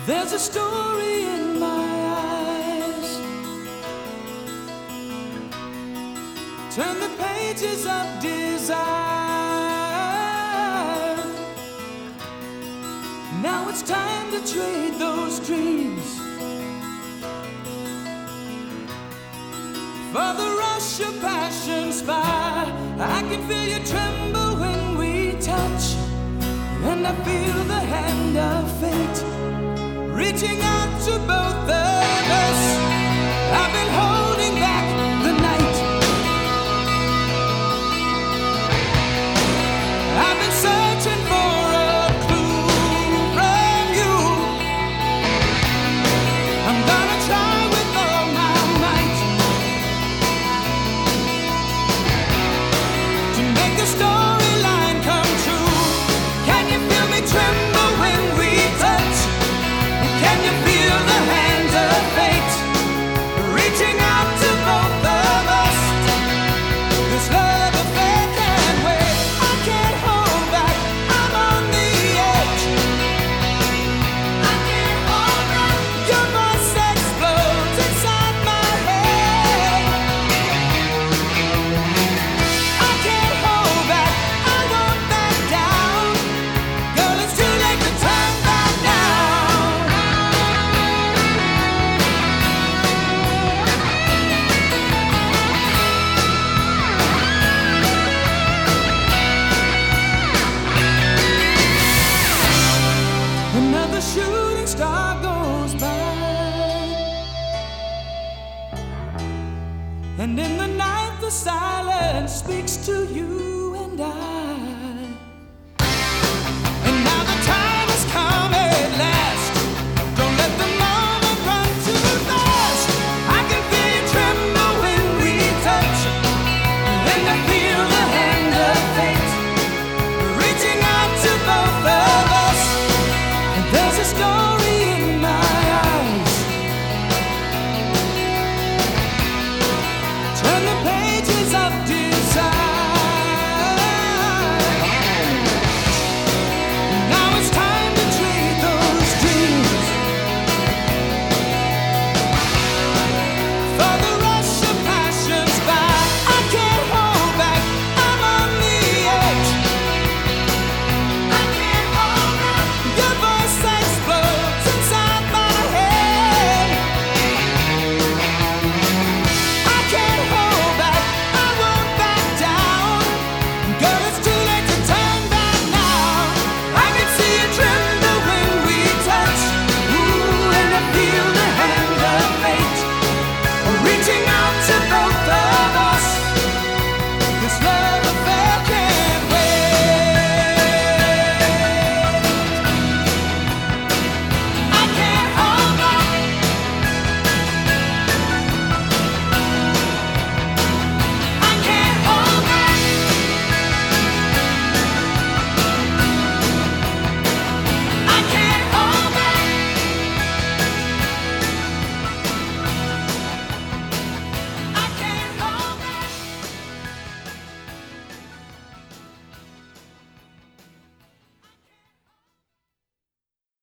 There's a story in my eyes. Turn the pages of desire. Now it's time to trade those dreams for the rush of passion's fire. I can feel you tremble when we touch, and I feel the hand of fate reaching out to both of us. I've been holding back the night. I've been searching for a clue from you. I'm gonna try with all my might to make the storyline come true. Can you feel me tremble when we touch? Can you feel the hands of fate reaching out to both of us? This love affair can't wait. I can't hold back. I'm on the edge. I can't hold back. Your voice explodes inside my head. I can't hold back. I won't back down. Girl, it's too late to turn back now. Another shooting star goes by, and in the night the silence speaks to you.